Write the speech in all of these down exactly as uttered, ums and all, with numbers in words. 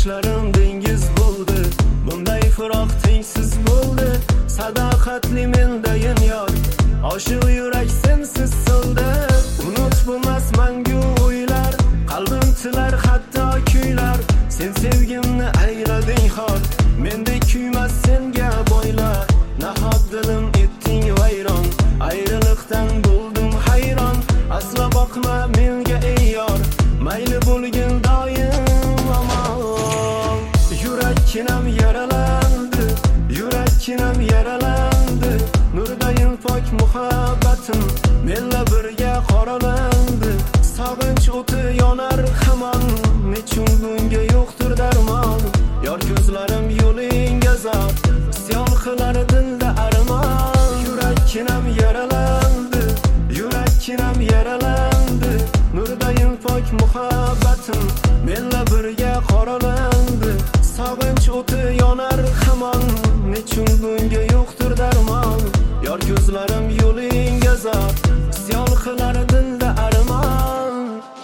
yoshlarim dengiz bo'ldi, bunday firoq tengsiz bo'ldi. Sadoqatli mendayin yor, oshiq yurak sensiz so'ldi. Unut bo'lmas mangu o'ylar, qalbim tilar hatto kuylar. Sen sevgimni aylading xor, mendek kuymas senga boylar. Nahot dilim etding vayron, ayriliqdan bo'ldim hayron. Asla boqma menga ey yor, mayli bo'lgin doim amon. Yurakkinam yaralandi, yurakkinam yaralandi. Nurdayin pok muhabbatim menla birga qoralandi. Sog'inch o'ti yonar hamon, nechun bunga yo'qdir darmon. Yor ko'zlarim yo'lingga zor, isyon qilar dilda armon. Yurakkinam yaralandi, yurakkinam yaralandi. Nurdayin pok muhabbatim menla birga qoralandi. Sog'inch o'ti yonar hamon, nechun bunga yo'qdir darmon. Yor ko'zlarim yo'lingga zor, isyon qilar dilda armon.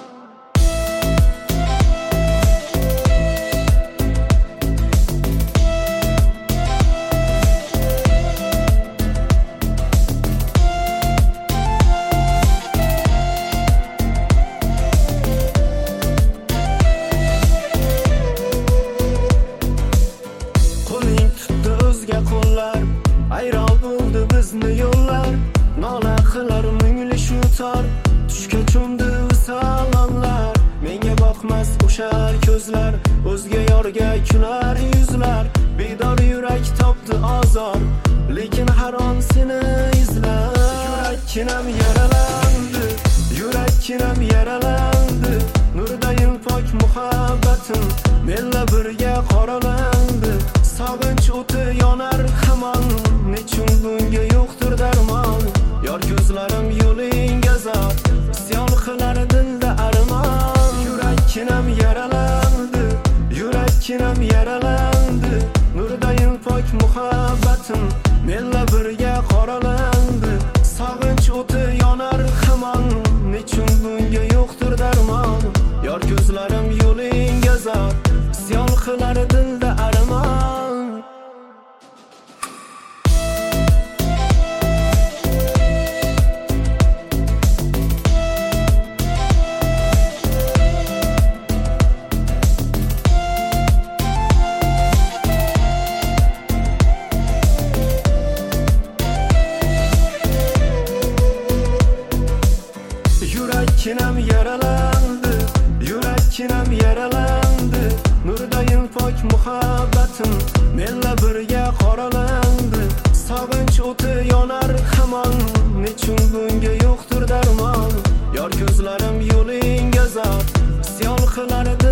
Qo'ling tutdi o'zga qo'llar, ayron bo'ldi bizni yo'llar. Nola qilar mungli shu tor, tushga cho'mdi salonlar. Menga boqmas o'shar ko'zlar, o'zga yorga kular yuzlar. Bedor yurak topdi azor, lekin har on seni izlar. Yurakkinam yaralandi, yurakkinam yaralandi. Nurdayin pok muhabbatim menla birga qoralandi. Sog'inch o'ti yonar hamon, nechun bunga yo'qdir darmon. Yor ko'zlarim yo'lingga zor, isyon qilar dilda armon. Yurakkinam yaralandi, yurakkinam yaralandi. Nurdayin pok muhabbatim menla birga qoralandi. Sog'inch o'ti yonar hamon, nechun bunga yo'qdir darmon. Yor ko'zlarim yo'lingga zor, isyon qilar dilda armon. Yurakkinam yaralandi, yurakkinam yaralandi. Nurdayin pok muhabbatim menla birga qoralandi. Sog'inch o'ti yonar hamon, nechun bunga yo'qdir darmon. Yor ko'zlarim yo'lingga zor, isyon qilar